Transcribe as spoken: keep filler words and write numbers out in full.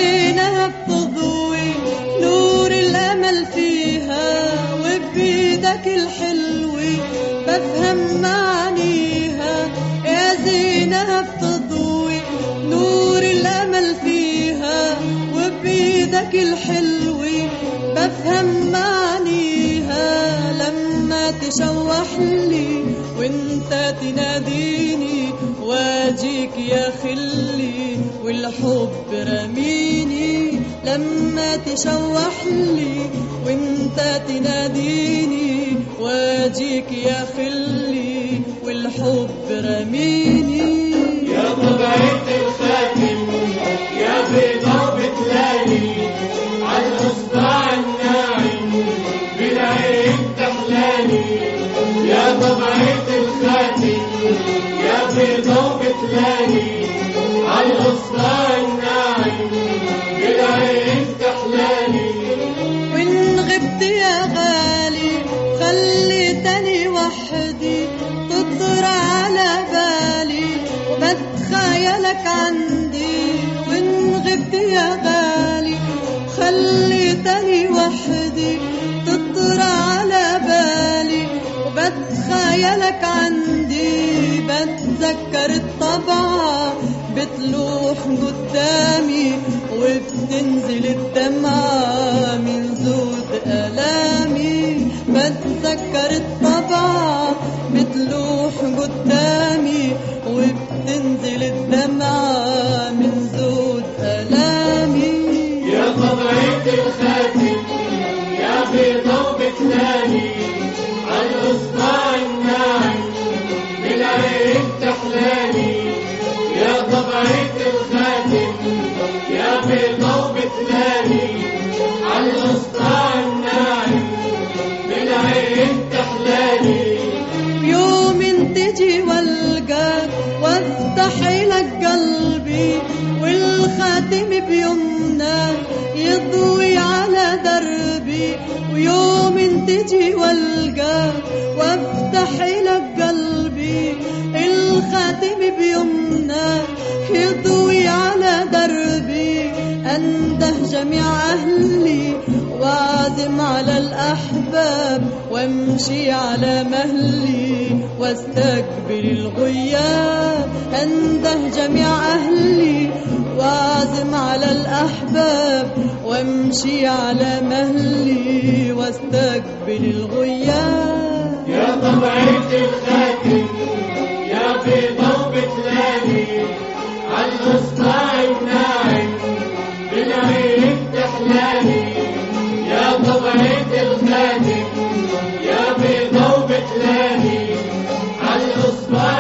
زينها بتضوي نور الأمل فيها، وبإيدك الحلوة بفهم معانيها. يا زينها بتضوي نور الأمل فيها، وبإيدك الحلوة بفهم معانيها. لما تشوح لي وانت تناديني واجيك يا خلي والحب رميني. لما تشوح لي وانت تناديني واجيك يا خلي والحب رميني. يا طبيعة الخاتم يا بيضة بتلالي عالإصبع الناعم بالعين تحلالي. يا طبيعة الخاتم يا بيضة بتلالي عالإصبع الناعم بالعين تحلالي. وإن غبت يا غالي خليتني وحدي تطر على بالي وبتخيلك عندي. وإن غبت يا غالي خليتني وحدي تطر على بالي وبتخيلك عندي. بتذكر الطبعة بتلوح قدامي وبتنزل الدمعة من زود ألامي. بتذكر الطبعة بتلوح قدامي وبتنزل الدمعة من زود ألامي. يا طبيعة الخاتم يا بيضة بتلالي عالإصبع الناعم بالعين تحلالي. يا طبيعة الخاتم يا بيضة بتلالي عالإصبع الناعم بالعين تحلالي. يوم تجي والقاك وافتح لك قلبي والخاتم بيمناك يضوي على دربي. ويوم تجي والقاك وافتح لك قلبي الخاتم بيمناك يضوي على دربي. أنده جميع أهلي وأعزم على الأحباب وامشي على مهلي واستقبل الغياب. أنده جميع أهلي وأعزم على الأحباب وامشي على مهلي واستقبل الغياب. يا طبيعة الخاتم يا بيضة بتلالي عالإصبع الناعم بالعين تحلالي. يا طبيعة الخاتم يا بيضة بتلالي عالإصبع